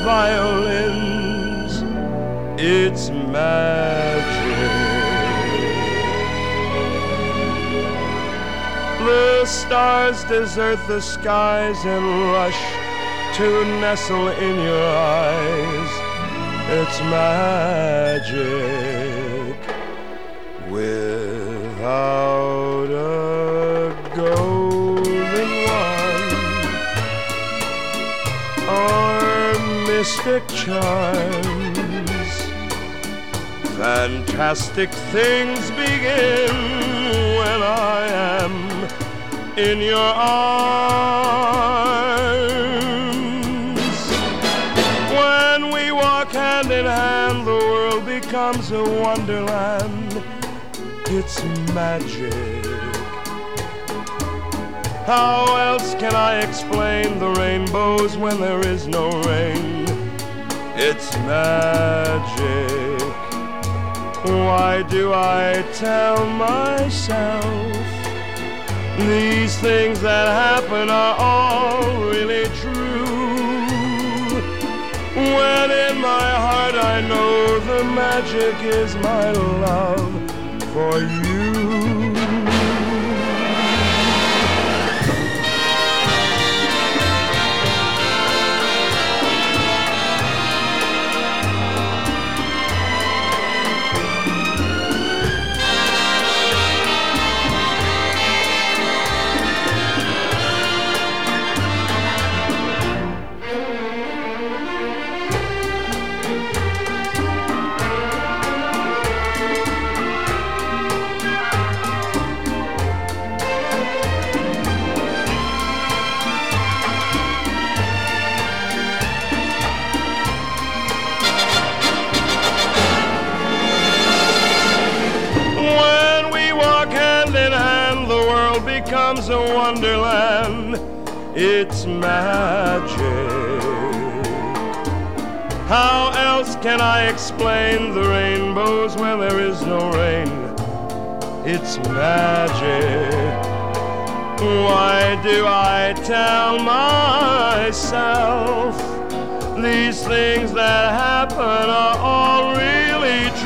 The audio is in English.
violins. It's magic. The stars desert the skies and rush to nestle in your eyes. It's magic without a golden one or mystic charms. Fantastic things begin when I am in your arms. When we walk hand in hand, the world becomes a wonderland. It's magic. How else can I explain the rainbows when there is no rain? It's magic. Why do I tell myself these things that happen are all really true? When in my heart I know the magic is my love for you. Becomes a wonderland. It's magic. How else can I explain the rainbows when there is no rain? It's magic. Why do I tell myself these things that happen are all really